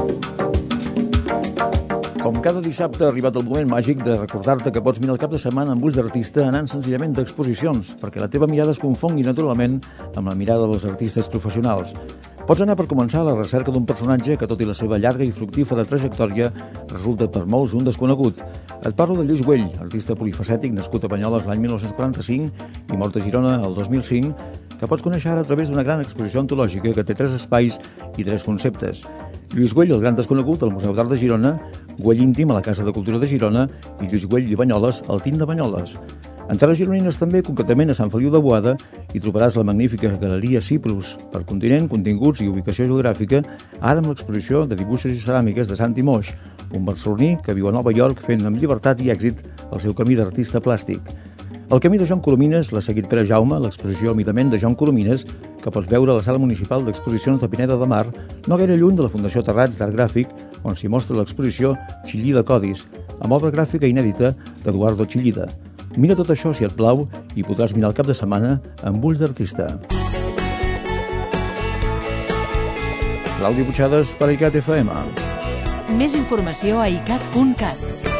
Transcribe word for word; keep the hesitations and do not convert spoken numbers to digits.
Com cada dissabte ha arribat el moment màgic de recordar-te que pots mirar el cap de setmana amb ulls d'artista anant senzillament d'exposicions, perquè la teva mirada es confongui naturalment amb la mirada dels artistes professionals. Pots anar per començar a la recerca d'un personatge que, tot i la seva llarga i fructífera trajectòria, resulta per molts un desconegut. Et parlo de Lluís Güell, artista polifacètic nascut a Banyoles l'any mil nou-cents quaranta-cinc i mort a Girona el dos mil cinc, que pots conèixer ara a través d'una gran exposició antològica que té tres espais i tres conceptes. Lluís Güell, el gran desconegut, al Museu d'Art de Girona, Güell íntim a la Casa de Cultura de Girona i Lluís Güell de Banyoles al Tint de Banyoles. En terres gironines també, concretament a Sant Feliu de Boada, hi trobaràs la magnífica Galeria Ciprus, per continent, continguts i ubicació geogràfica, ara amb l'exposició de dibuixos i ceràmiques de Santi Moix, un barceloní que viu a Nova York fent amb llibertat i èxit el seu camí d'artista plàstic. El camí de Joan Colomines l'ha seguit Pere Jaume, l'exposició Midament de Joan Colomines, que pots veure a la Sala Municipal d'Exposicions de Pineda de Mar, no gaire lluny de la Fundació Terrats d'Art Gràfic, on s'hi mostra l'exposició Chillida Codis, amb obra gràfica inèdita d'Eduardo Chillida. Mira tot això, si et plau, i podràs mirar el cap de setmana amb ulls d'artista. Clàudia Puigades per ICAT F M. Més informació a icat punt cat.